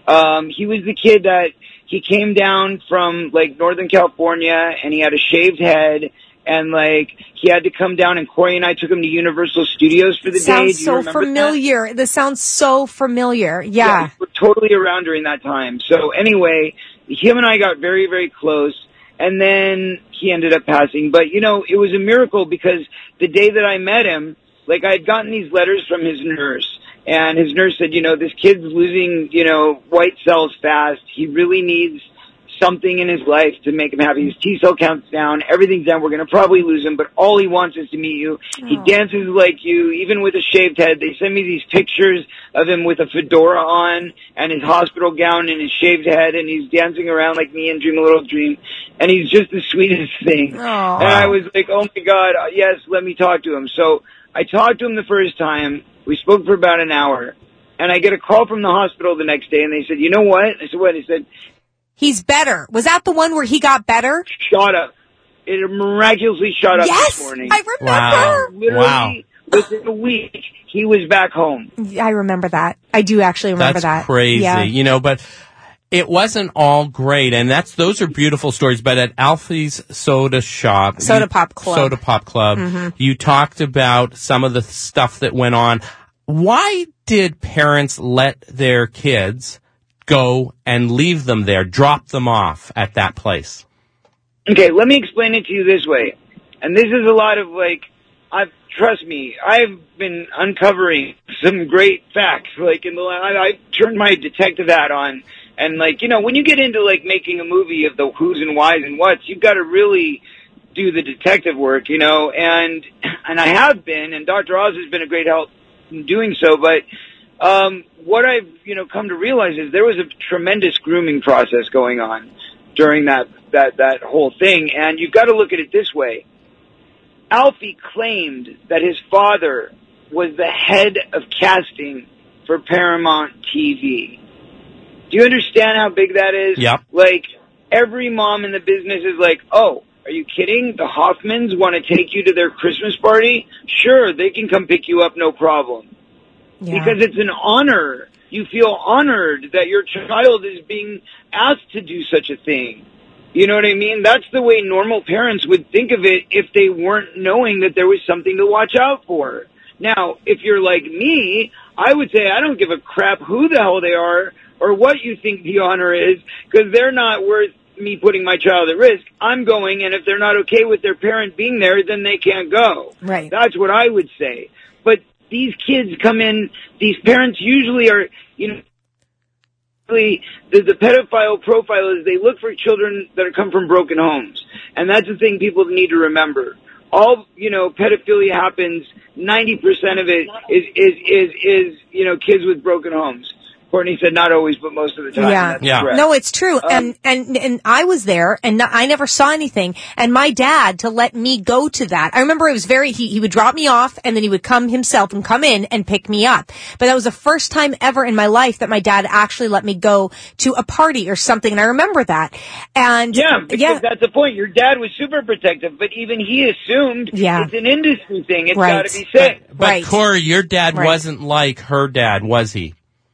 he was the kid that he came down from, Northern California, and he had a shaved head. And, he had to come down, and Corey and I took him to Universal Studios for the day. Sounds so familiar. This sounds so familiar. Yeah. We were totally around during that time. So, anyway, him and I got very, very close. And then he ended up passing. But, it was a miracle because the day that I met him, I had gotten these letters from his nurse. And his nurse said, this kid's losing, white cells fast. He really needs something in his life to make him happy. His T-cell count's down. Everything's down. We're going to probably lose him, but all he wants is to meet you. Oh. He dances like you, even with a shaved head. They send me these pictures of him with a fedora on and his hospital gown and his shaved head, and he's dancing around like me and Dream a Little Dream. And he's just the sweetest thing. Oh. And I was like, oh my God, yes, let me talk to him. So I talked to him the first time. We spoke for about an hour. And I get a call from the hospital the next day, and they said, you know what? I said, what? They said, he's better. Was that the one where he got better? Shot up. It miraculously shot up this morning. I remember. Literally, within a week, he was back home. I remember that. I do actually remember that. That's crazy. Yeah. But it wasn't all great, and those are beautiful stories. But at Alfie's Soda Pop Club, Mm-hmm. you talked about some of the stuff that went on. Why did parents let their kids go and leave them there, drop them off at that place? Okay, let me explain it to you this way. And this is a lot of trust me, I've been uncovering some great facts. I turned my detective hat on, and when you get into making a movie of the who's and whys and whats, you've got to really do the detective work, and I have been, and Dr. Oz has been a great help in doing so, but what I've come to realize is there was a tremendous grooming process going on during that whole thing, and you've got to look at it this way. Alfie claimed that his father was the head of casting for Paramount TV. Do you understand how big that is? Yep. Every mom in the business is oh, are you kidding? The Hoffmans want to take you to their Christmas party? Sure, they can come pick you up, no problem. Yeah. Because it's an honor. You feel honored that your child is being asked to do such a thing. You know what I mean? That's the way normal parents would think of it if they weren't knowing that there was something to watch out for. Now, if you're like me, I would say I don't give a crap who the hell they are or what you think the honor is, because they're not worth me putting my child at risk. I'm going, and if they're not okay with their parent being there, then they can't go. Right. That's what I would say. But these kids come in, these parents usually are, the pedophile profile is they look for children that come from broken homes. And that's the thing people need to remember. All, pedophilia happens, 90% of it is kids with broken homes. Courtney said not always, but most of the time. Yeah. That's correct. No, it's true. And I was there and I never saw anything. And my dad to let me go to that. I remember it was he would drop me off and then he would come himself and come in and pick me up. But that was the first time ever in my life that my dad actually let me go to a party or something. And I remember that. And because that's the point. Your dad was super protective, but even he assumed it's an industry thing. It's got to be safe. But Corey, your dad wasn't like her dad, was he?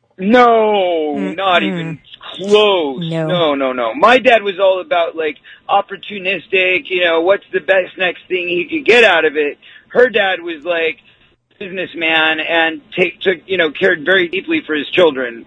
No, not even close. No. My dad was all about opportunistic, what's the best next thing he could get out of it. Her dad was businessman and cared very deeply for his children.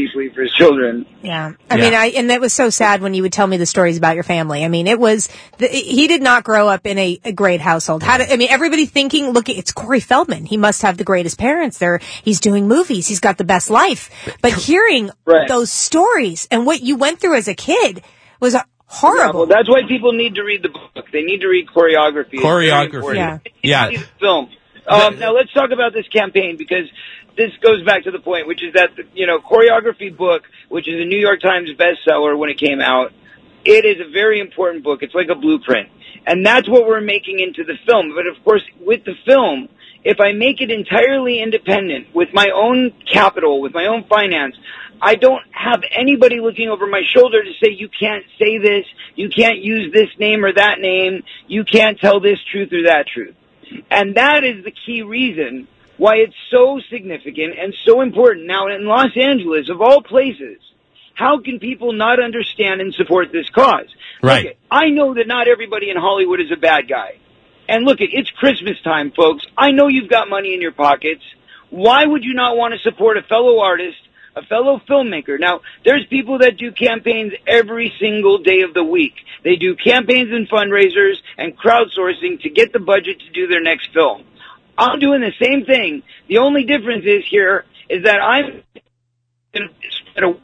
Yeah. I mean, and that was so sad when you would tell me the stories about your family. I mean, he did not grow up in a great household. Everybody thinking, look, it's Corey Feldman. He must have the greatest parents. He's doing movies. He's got the best life. But hearing those stories and what you went through as a kid was horrible. Yeah, well, that's why people need to read the book. They need to read Choreography. Yeah. Film. Now let's talk about this campaign, because this goes back to the point, which is that, Choreography book, which is a New York Times bestseller when it came out, it is a very important book. It's like a blueprint. And that's what we're making into the film. But of course, with the film, if I make it entirely independent, with my own capital, with my own finance, I don't have anybody looking over my shoulder to say, you can't say this, you can't use this name or that name, you can't tell this truth or that truth. And that is the key reason why it's so significant and so important. Now, in Los Angeles, of all places, how can people not understand and support this cause? Right. Look, I know that not everybody in Hollywood is a bad guy. And look, it's Christmas time, folks. I know you've got money in your pockets. Why would you not want to support a fellow artist, a fellow filmmaker? Now, there's people that do campaigns every single day of the week. They do campaigns and fundraisers and crowdsourcing to get the budget to do their next film. I'm doing the same thing. The only difference is that I'm going to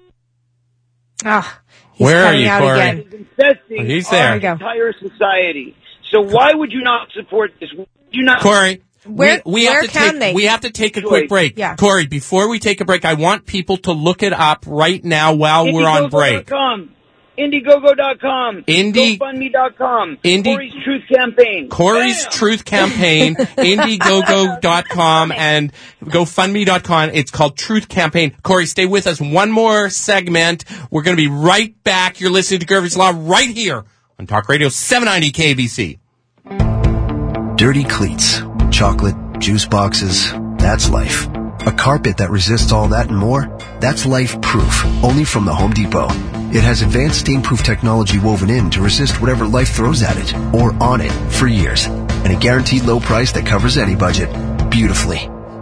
where are you, Corey? Investing he's there. Our entire society. So why would you not support this? Would you not, Corey? We have to take a quick break. Yeah. Corey, before we take a break, I want people to look it up right now while we're on break. Indiegogo.com. GoFundMe.com. Corey's Truth Campaign. Corey's Truth Campaign. Indiegogo.com and GoFundMe.com. It's called Truth Campaign. Corey, stay with us. One more segment. We're going to be right back. You're listening to Gervais Law right here on Talk Radio 790 KBC. Dirty cleats, chocolate, juice boxes, that's life. A carpet that resists all that and more, that's Life Proof, only from the Home Depot. It has advanced stain-proof technology woven in to resist whatever life throws at it, or on it, for years. And a guaranteed low price that covers any budget, beautifully.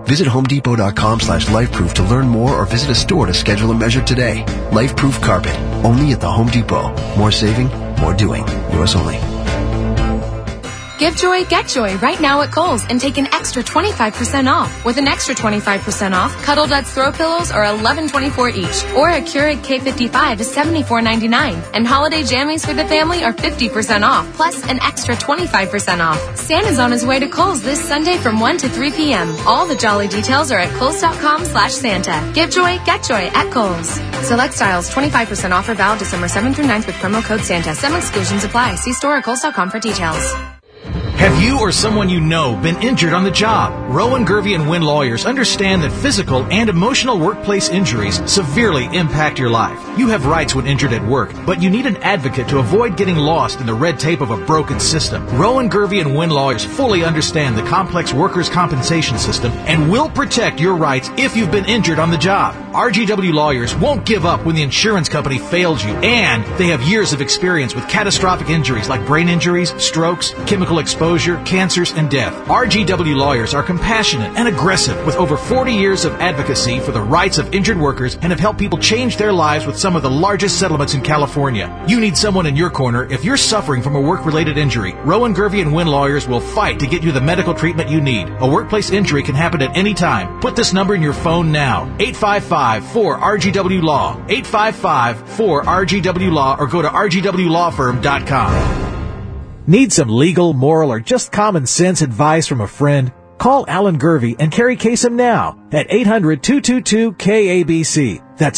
Visit HomeDepot.com/lifeproof to learn more or visit a store to schedule a measure today. LifeProof Carpet. Only at the Home Depot. More saving, more doing. U.S. only. Give joy, get joy right now at Kohl's and take an extra 25% off. With an extra 25% off, Cuddle Duds throw pillows are $11.24 each, or a Keurig K55 is $74.99. And holiday jammies for the family are 50% off, plus an extra 25% off. Santa's on his way to Kohl's this Sunday from 1 to 3 p.m. All the jolly details are at Kohl's.com/Santa. Give joy, get joy at Kohl's. Select styles, 25% offer valid December 7th through 9th with promo code Santa. Some exclusions apply. See store at Kohl's.com for details. Have you or someone you know been injured on the job? Rowan, Gervey, and Wynn lawyers understand that physical and emotional workplace injuries severely impact your life. You have rights when injured at work, but you need an advocate to avoid getting lost in the red tape of a broken system. Rowan, Gervey, and Wynn lawyers fully understand the complex workers' compensation system and will protect your rights if you've been injured on the job. RGW lawyers won't give up when the insurance company fails you, and they have years of experience with catastrophic injuries like brain injuries, strokes, chemical exposure, cancers, and death. RGW lawyers are compassionate and aggressive with over 40 years of advocacy for the rights of injured workers and have helped people change their lives with some of the largest settlements in California. You need someone in your corner if you're suffering from a work-related injury. Rowan, Gervey, and Wynn lawyers will fight to get you the medical treatment you need. A workplace injury can happen at any time. Put this number in your phone now. 855-4RGW-LAW. 855-4RGW-LAW, or go to rgwlawfirm.com. Need some legal, moral, or just common sense advice from a friend? Call Alan Gervey and Carrie Kasem now at 800-222-KABC. That's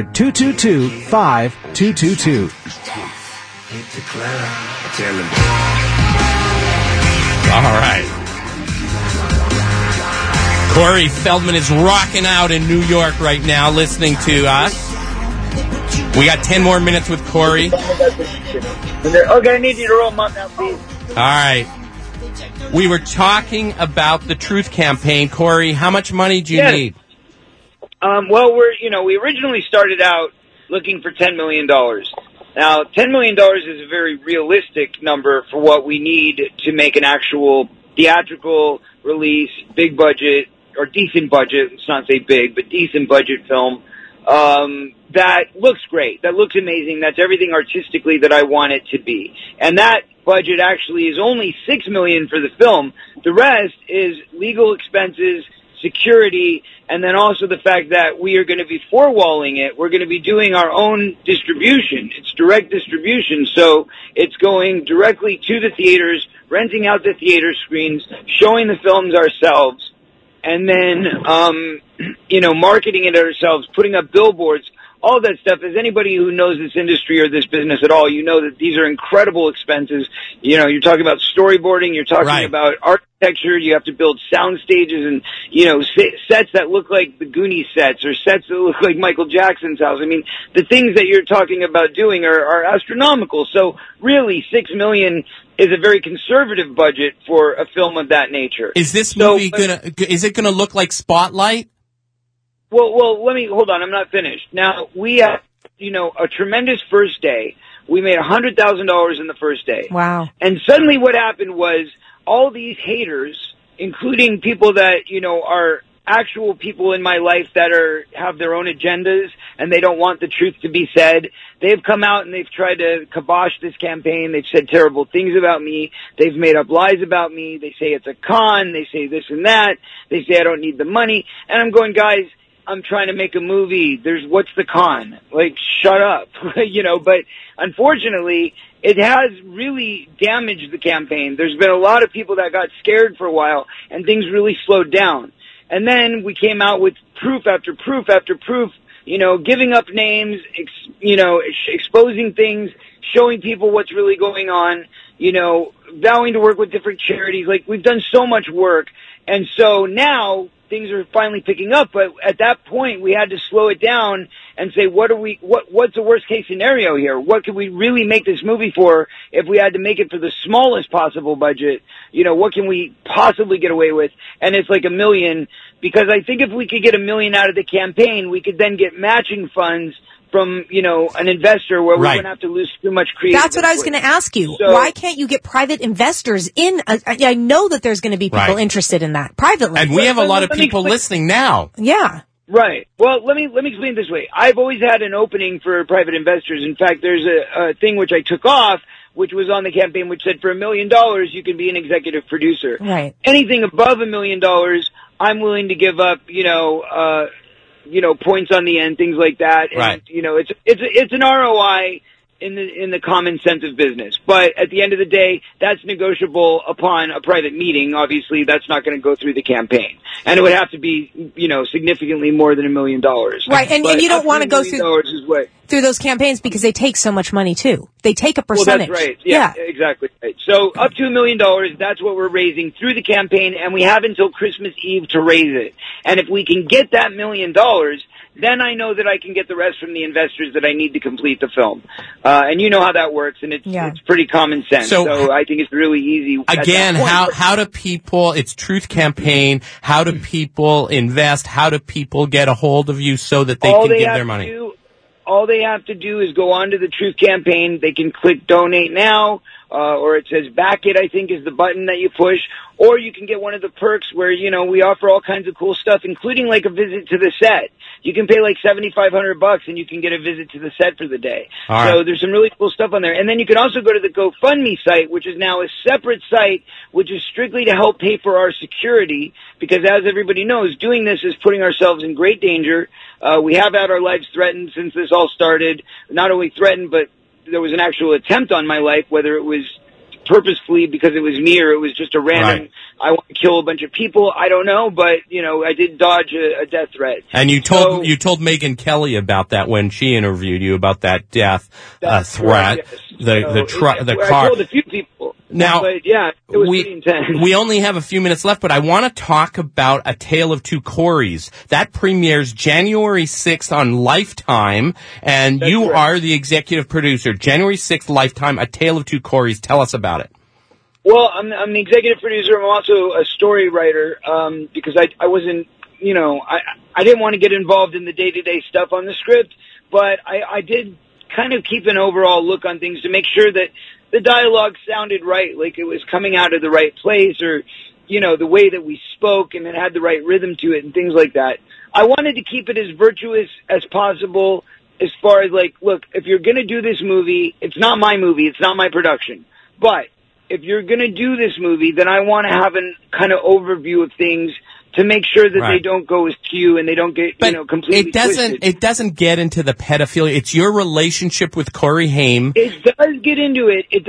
800-222-5222. All right. Corey Feldman is rocking out in New York right now listening to us. We got 10 more minutes with Corey. Okay, I need you to roll them up now, please. All right. We were talking about the Truth Campaign. Corey, how much money do you need? Well, we originally started out looking for $10 million. Now, $10 million is a very realistic number for what we need to make an actual theatrical release, big budget, or decent budget. Let's not say big, but decent budget film. That looks great. That looks amazing. That's everything artistically that I want it to be. And that budget actually is only $6 million for the film. The rest is legal expenses, security, and then also the fact that we are going to be four-walling it. We're going to be doing our own distribution. It's direct distribution, so it's going directly to the theaters, renting out the theater screens, showing the films ourselves, and then, marketing it ourselves, putting up billboards, all that stuff. As anybody who knows this industry or this business at all, you know that these are incredible expenses. You're talking about storyboarding, you're talking about architecture, you have to build sound stages and, sets that look like the Goonies sets or sets that look like Michael Jackson's house. I mean, the things that you're talking about doing are astronomical. So really, $6 million is a very conservative budget for a film of that nature. Is this movie gonna look like Spotlight? Well, hold on, I'm not finished. Now, we have, a tremendous first day. We made $100,000 in the first day. Wow. And suddenly what happened was all these haters, including people that, are actual people in my life that have their own agendas and they don't want the truth to be said. They've come out and they've tried to kibosh this campaign. They've said terrible things about me. They've made up lies about me. They say it's a con. They say this and that. They say I don't need the money. And I'm going, guys, I'm trying to make a movie. What's the con? Like, shut up. But unfortunately, it has really damaged the campaign. There's been a lot of people that got scared for a while and things really slowed down. And then we came out with proof after proof after proof, giving up names, exposing things, showing people what's really going on, vowing to work with different charities. Like, we've done so much work. And so now things are finally picking up, but at that point we had to slow it down and say, what's the worst case scenario here? What could we really make this movie for if we had to make it for the smallest possible budget? What can we possibly get away with? And it's like $1 million, because I think if we could get $1 million out of the campaign, we could then get matching funds from, an investor where we Right. wouldn't have to lose too much creative. That's what I was going to ask you. So- Why can't you get private investors in? I know that there's going to be people Right. interested in that privately. And we have a lot of Let me people explain- listening now. Yeah. Right. Well, let me explain it this way. I've always had an opening for private investors. In fact, there's a thing which I took off, which was on the campaign, which said for $1 million, you can be an executive producer. Right. Anything above $1 million, I'm willing to give up, points on the end, things like that. And, Right. it's an ROI in the common sense of business. But at the end of the day, that's negotiable upon a private meeting. Obviously, that's not going to go through the campaign. And it would have to be, significantly more than $1 million. Right. And you don't want to go through is what those campaigns because they take so much money too. They take a percentage. Well, that's right. Yeah, exactly. Right. So up to $1 million, that's what we're raising through the campaign, and we have until Christmas Eve to raise it. And if we can get that $1 million, then I know that I can get the rest from the investors that I need to complete the film. And you know how that works, and it's pretty common sense. So I think it's really easy. Again, how do people, it's Truth Campaign, how do people invest? How do people get a hold of you so that they can give their money? All they have to do is go on to the Truth Campaign. They can click Donate Now, or it says Back It, I think, is the button that you push. Or you can get one of the perks where, we offer all kinds of cool stuff, including like a visit to the set. You can pay like $7,500 and you can get a visit to the set for the day. All right. So there's some really cool stuff on there. And then you can also go to the GoFundMe site, which is now a separate site, which is strictly to help pay for our security, because as everybody knows, doing this is putting ourselves in great danger. We have had our lives threatened since this all started. Not only threatened, but there was an actual attempt on my life, whether it was purposefully because it was me or it was just a random, I want to kill a bunch of people. I don't know, but, I did dodge a death threat. And you told Megyn Kelly about that when she interviewed you about that death threat. Yes. The I car. told a few people. Now, but yeah, it was pretty intense. We only have a few minutes left, but I want to talk about A Tale of Two Corys. That premieres January 6th on Lifetime, and you are the executive producer. January 6th, Lifetime, A Tale of Two Corys. Tell us about it. Well, I'm the executive producer. I'm also a story writer, because I wasn't, I didn't want to get involved in the day-to-day stuff on the script, but I did kind of keep an overall look on things to make sure that the dialogue sounded right, like it was coming out of the right place, or, the way that we spoke and it had the right rhythm to it and things like that. I wanted to keep it as virtuous as possible as far as like, look, if you're going to do this movie, it's not my movie, it's not my production, but if you're going to do this movie, then I want to have a kind of overview of things to make sure that they don't go askew and they don't get, completely twisted. It doesn't get into the pedophilia. It's your relationship with Corey Haim. It does get into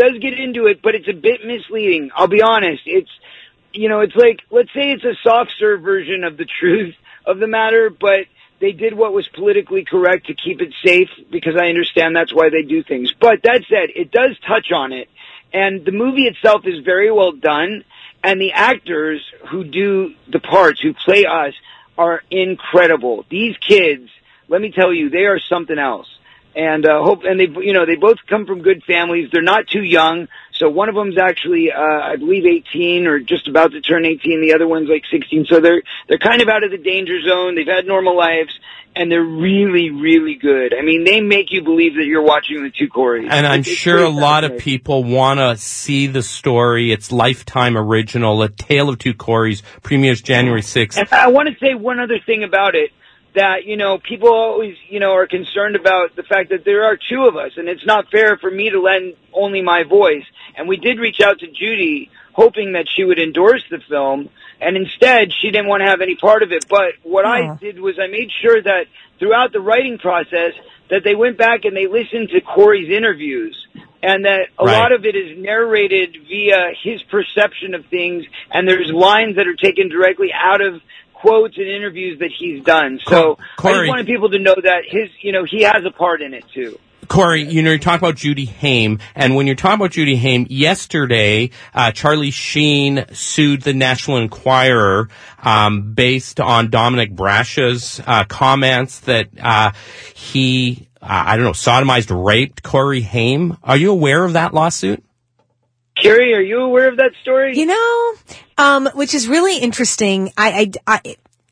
it, but it's a bit misleading. I'll be honest. It's, it's like, let's say it's a soft serve version of the truth of the matter, but they did what was politically correct to keep it safe, because I understand that's why they do things. But that said, it does touch on it. And the movie itself is very well done. And the actors who do the parts, who play us, are incredible. These kids, let me tell you, they are something else. And they both come from good families. They're not too young. So one of them's actually, I believe 18 or just about to turn 18. The other one's like 16. So they're kind of out of the danger zone. They've had normal lives. And they're really, really good. I mean, they make you believe that you're watching the Two Corys. And I'm sure a lot of people want to see the story. It's Lifetime original. A Tale of Two Corys premieres January 6th. And I want to say one other thing about it, that, people always, are concerned about the fact that there are two of us, and it's not fair for me to lend only my voice. And we did reach out to Judy, hoping that she would endorse the film, and instead she didn't want to have any part of it. But what I did was I made sure that throughout the writing process that they went back and they listened to Corey's interviews, and that a lot of it is narrated via his perception of things, and there's lines that are taken directly out of quotes and interviews that he's done. So Corey, I just wanted people to know that he has a part in it too. Corey, you're talking about Judy Haim, and when you're talking about Judy Haim, yesterday, Charlie Sheen sued the National Enquirer, based on Dominic Brasha's, comments that, he, sodomized, raped Corey Haim. Are you aware of that lawsuit? Carrie, are you aware of that story? Which is really interesting.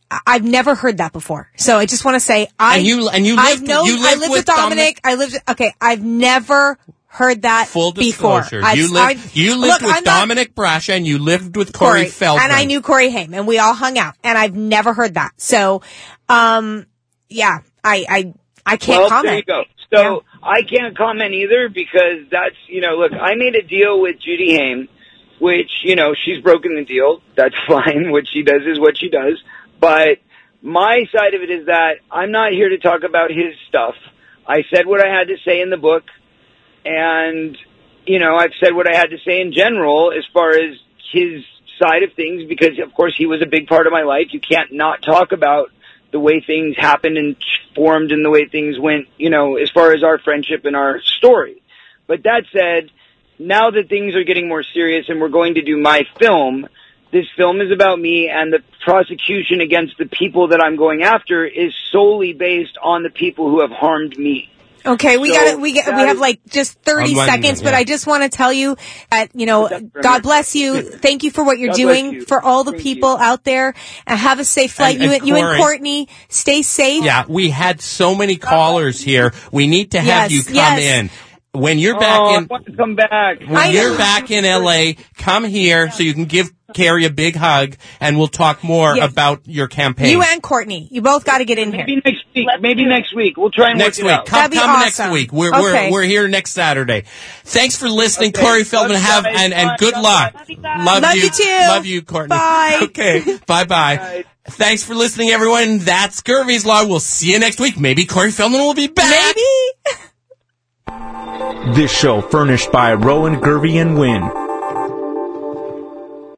I've never heard that before. So I just want to say, I lived with Dominic. I've never heard that full before. disclosure. You lived with Dominic Brascia and you lived with Corey Feldman. And I knew Corey Haim, and we all hung out, and I've never heard that. So, yeah, I can't comment. There you go. So I can't comment either because that's, look, I made a deal with Judy Haim, which, she's broken the deal. That's fine. What she does is what she does. But my side of it is that I'm not here to talk about his stuff. I said what I had to say in the book. And, I've said what I had to say in general as far as his side of things because, of course, he was a big part of my life. You can't not talk about the way things happened and formed and the way things went, as far as our friendship and our story. But that said, now that things are getting more serious and we're going to do my film, this film is about me, and the prosecution against the people that I'm going after is solely based on the people who have harmed me. Okay, we have like just 30 seconds, but I just want to tell you that, God bless you. Thank you for what you're doing for all the people out there, and have a safe flight. You and Courtney, stay safe. Yeah, we had so many callers here. We need to have you come in. When you're back I want to come back. When you're back in LA, come here so you can give Carrie a big hug, and we'll talk more about your campaign. You and Courtney, you both got to get in here. Maybe next week. We'll try and work it out. Come awesome. next week. We're here next Saturday. Thanks for listening, Corey Feldman. And good luck. Love you too. Love you, Courtney. Bye. Okay. Bye. Thanks for listening, everyone. That's Gervais Law. We'll see you next week. Maybe Corey Feldman will be back. Maybe. This show furnished by Rowan, Gervais, and Wynn.